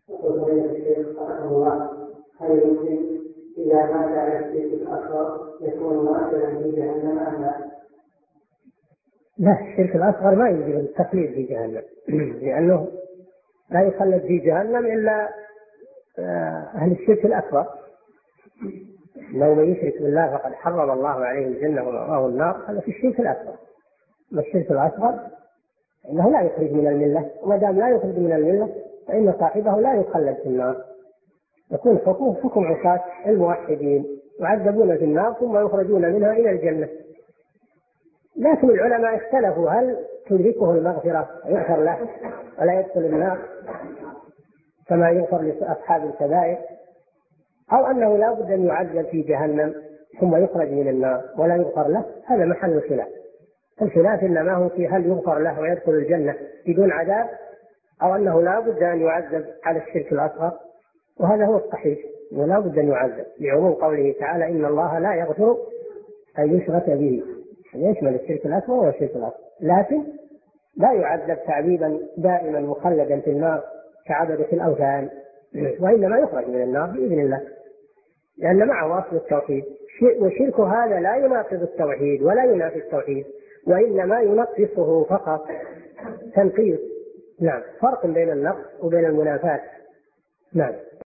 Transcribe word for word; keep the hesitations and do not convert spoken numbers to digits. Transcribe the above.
وفضيلة الشيخ رحمه الله، هل المسلم إذا مات على الشرك الأصغر يكون مؤثرا في جهنم أم لا؟ لا، الشرك الأصغر ما يوجب التخليد في جهنم لأنه لا يخلد في جهنم إلا أهل الشرك الأكبر. لو من يشرك بالله فقد حرم الله عليه الجنة ومأواه النار، هذا في الشرك الأكبر. ما الشرك الأصغر إنه لا يخرج من الملة، وما دام لا يخرج من الملة فإن صاحبه لا يخلد في النار، يكون حكمه حكم عصاة الموحدين يعذبون في النار ثم يخرجون منها إلى الجنة. لكن العلماء اختلفوا هل تدركه المغفرة ويغفر له ولا يدخل النار كما يغفر لأصحاب الكبائر، أو أنه لا بد أن يعذب في جهنم ثم يخرج من النار ولا يغفر له. هذا محل خلاف. الخلاف إنما هو في هل يغفر له ويدخل الجنة بدون عذاب، أو أنه لا بد أن يعذب على الشرك الأصغر. وهذا هو الصحيح، ولا بد أن يعذب لعموم قوله تعالى إن الله لا يغفر أن يشرك به، يشمل الشرك الأكبر والشرك الأصغر، لكن لا يعذب تعذيبا دائما مخلدا في النار كعبدة الأوثان، وإنما يخرج من النار بإذن الله، لأن معه أصل التوحيد. وشرك هذا لا يناقض التوحيد ولا ينافي التوحيد، وإنما ينقصه فقط تنقيص. نعم، فرق بين النقص وبين المنافاة. نعم.